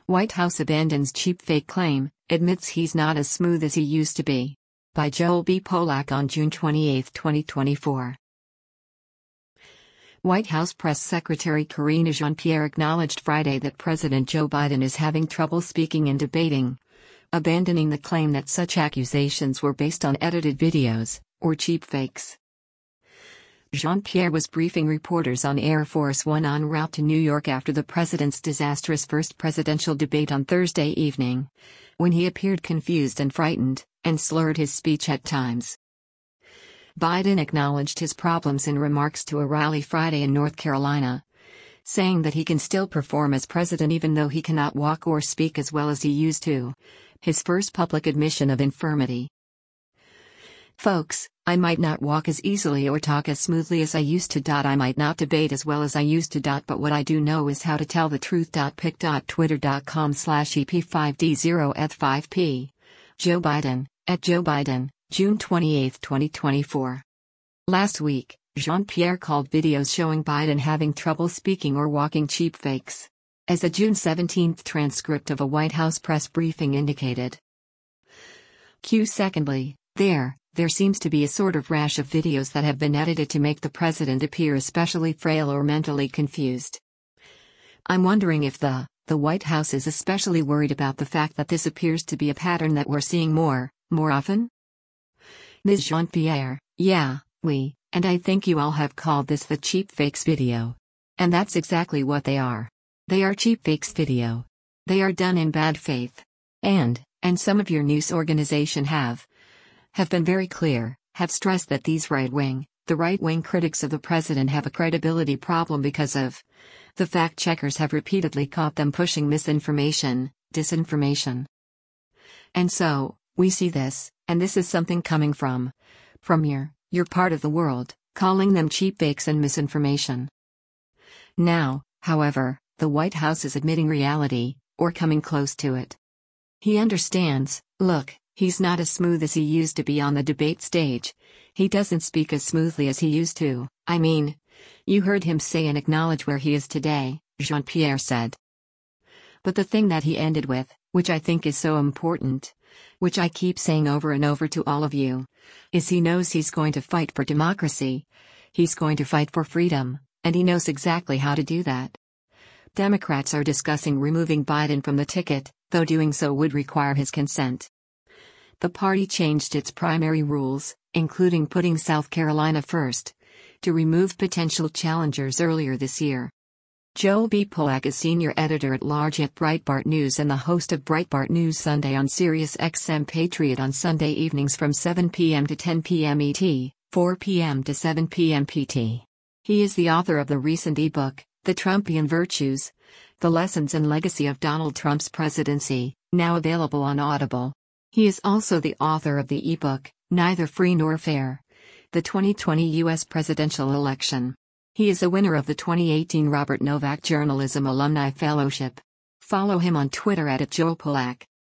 White House abandons cheap fake claim, admits he's not as smooth as he used to be. By Joel B. Polak on June 28, 2024. White House Press Secretary Karine Jean-Pierre acknowledged Friday that President Joe Biden is having trouble speaking and debating, abandoning the claim that such accusations were based on edited videos, or cheap fakes. Jean-Pierre was briefing reporters on Air Force One en route to New York after the president's disastrous first presidential debate on Thursday evening, when he appeared confused and frightened, and slurred his speech at times. Biden acknowledged his problems in remarks to a rally Friday in North Carolina, saying that he can still perform as president even though he cannot walk or speak as well as he used to, his first public admission of infirmity. "Folks, I might not walk as easily or talk as smoothly as I used to. I might not debate as well as I used to. But what I do know is how to tell the truth. Pic.twitter.com/EP5D0eth5P. Joe Biden, @Joe Biden, June 28, 2024. Last week, Jean-Pierre called videos showing Biden having trouble speaking or walking cheap fakes. As a June 17 transcript of a White House press briefing indicated. Secondly, there seems to be a sort of rash of videos that have been edited to make the president appear especially frail or mentally confused. I'm wondering if the White House is especially worried about the fact that this appears to be a pattern that we're seeing more often? Ms. Jean-Pierre, yeah, and I think you all have called this the cheap fakes video. And that's exactly what they are. They are cheap fakes video. They are done in bad faith. And some of your news organization have been very clear, have stressed that these the right-wing critics of the president have a credibility problem because of the fact-checkers have repeatedly caught them pushing misinformation, disinformation. And so, we see this, and this is something coming from your part of the world, calling them cheap fakes and misinformation. Now, however, the White House is admitting reality, or coming close to it. He understands, look, he's not as smooth as he used to be on the debate stage. He doesn't speak as smoothly as he used to. I mean, you heard him say and acknowledge where he is today, Jean-Pierre said. But the thing that he ended with, which I think is so important, which I keep saying over and over to all of you, is he knows he's going to fight for democracy. He's going to fight for freedom, and he knows exactly how to do that. Democrats are discussing removing Biden from the ticket, though doing so would require his consent. The party changed its primary rules, including putting South Carolina first, to remove potential challengers earlier this year. Joel B. Polak is senior editor-at-large at Breitbart News and the host of Breitbart News Sunday on Sirius XM Patriot on Sunday evenings from 7 p.m. to 10 p.m. ET, 4 p.m. to 7 p.m. PT. He is the author of the recent ebook, The Trumpian Virtues: The Lessons and Legacy of Donald Trump's Presidency, now available on Audible. He is also the author of the ebook, Neither Free Nor Fair: The 2020 U.S. Presidential Election. He is a winner of the 2018 Robert Novak Journalism Alumni Fellowship. Follow him on Twitter @JoelPolak.